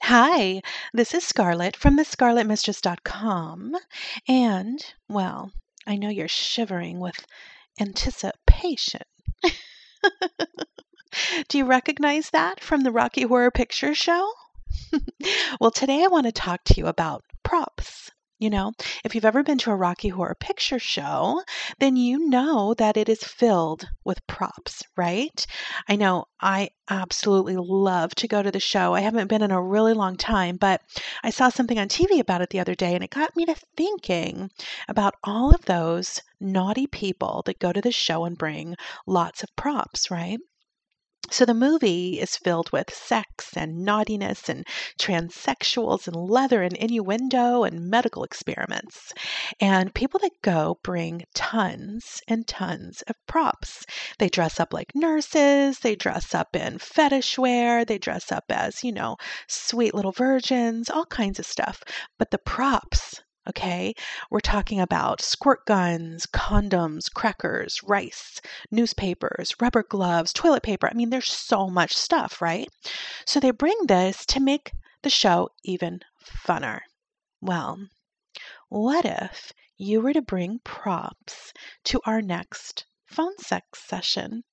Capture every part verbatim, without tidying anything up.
Hi, this is Scarlett from the scarlet mistress dot com. And, well, I know you're shivering with anticipation. Do you recognize that from the Rocky Horror Picture Show? Well, today I want to talk to you about props. You know, if you've ever been to a Rocky Horror Picture Show, then you know that it is filled with props, right? I know I absolutely love to go to the show. I haven't been in a really long time, but I saw something on T V about it the other day, and it got me to thinking about all of those naughty people that go to the show and bring lots of props, right? So the movie is filled with sex and naughtiness and transsexuals and leather and innuendo and medical experiments. And people that go bring tons and tons of props. They dress up like nurses, they dress up in fetish wear, they dress up as, you know, sweet little virgins, all kinds of stuff. But the props, okay, we're talking about squirt guns, condoms, crackers, rice, newspapers, rubber gloves, toilet paper. I mean, there's so much stuff, right? So they bring this to make the show even funner. Well, what if you were to bring props to our next phone sex session?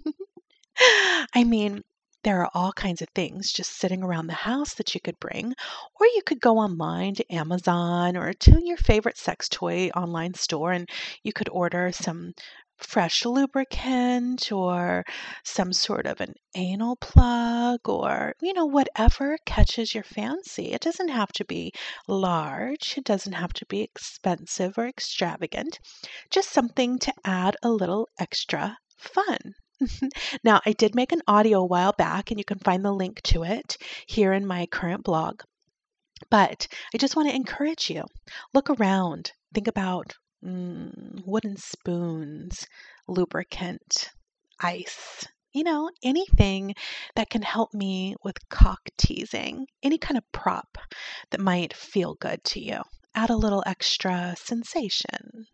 I mean, there are all kinds of things just sitting around the house that you could bring, or you could go online to Amazon or to your favorite sex toy online store and you could order some fresh lubricant or some sort of an anal plug or, you know, whatever catches your fancy. It doesn't have to be large, it doesn't have to be expensive or extravagant, just something to add a little extra fun. Now, I did make an audio a while back, and you can find the link to it here in my current blog. But I just want to encourage you. Look around. Think about mm, wooden spoons, lubricant, ice. You know, anything that can help me with cock teasing, any kind of prop that might feel good to you. Add a little extra sensation.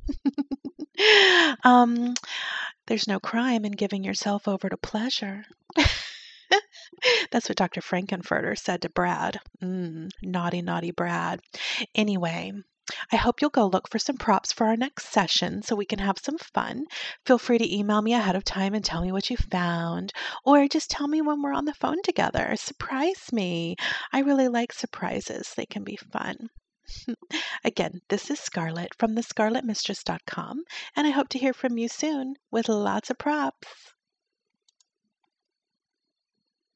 um, there's no crime in giving yourself over to pleasure. That's what Doctor Frankenfurter said to Brad. Mm, naughty, naughty Brad. Anyway, I hope you'll go look for some props for our next session so we can have some fun. Feel free to email me ahead of time and tell me what you found, or just tell me when we're on the phone together. Surprise me. I really like surprises, they can be fun. Again, this is Scarlett from the scarlet mistress dot com, and I hope to hear from you soon with lots of props.